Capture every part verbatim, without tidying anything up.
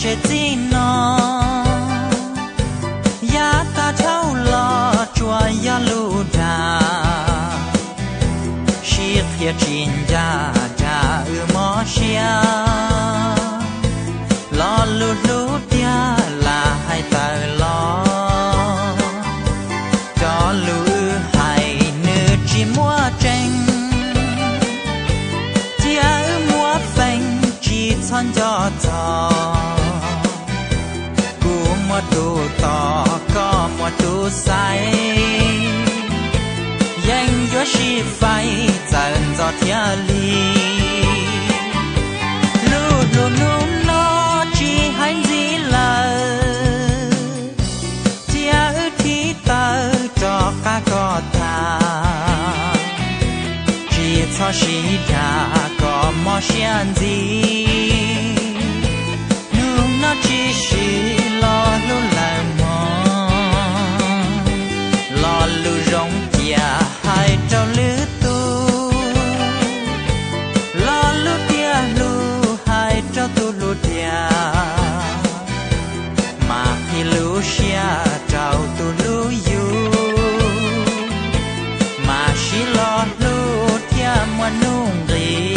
chế gì nó ya ta thâu lo chua ya lu đà shit kia chín ya ya ư mò xia lo lu lu tia là hai ta lo cho lu hai nữ chỉ mua tranh tia ư mua phanh chỉ chọn cho cho mua tu to có mua tu sai danh gió chi phai dần gió thiên lý lu lu lu nó chỉ hành gì là chia thi tơ cho cả có ta chỉ cho sĩ đã có mò xiên gì nu nó chỉ sĩ lo lu lại mò lo lu rong tia hai trâu lư tu lo lu tia lu hai trâu tu lu tia mà khi lu xia trâu tu lu yu mà xí lo lu tia mua nung đi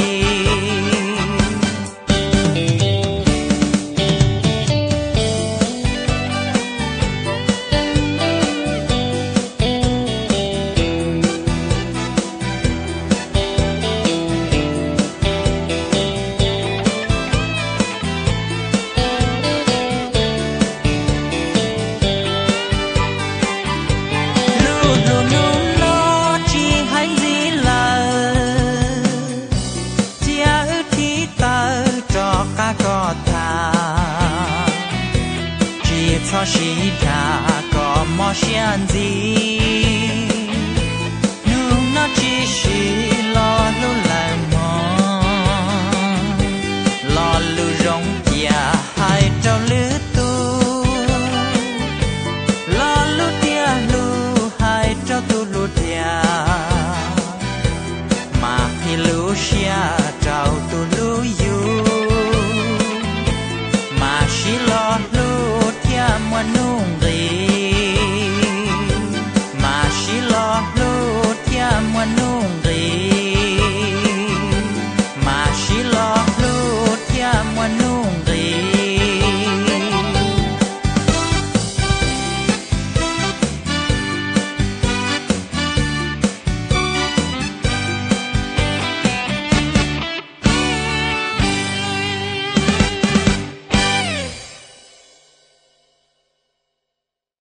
cho sĩ đã có mò xiên gì nu nó chỉ sĩ lo lu lại mò lo lu rong tia hai trâu lư tu lo lu tia lu hai trâu tu lu tia mà khi lu xia trâu tu lu yu mà sĩ lo lu tia mua nu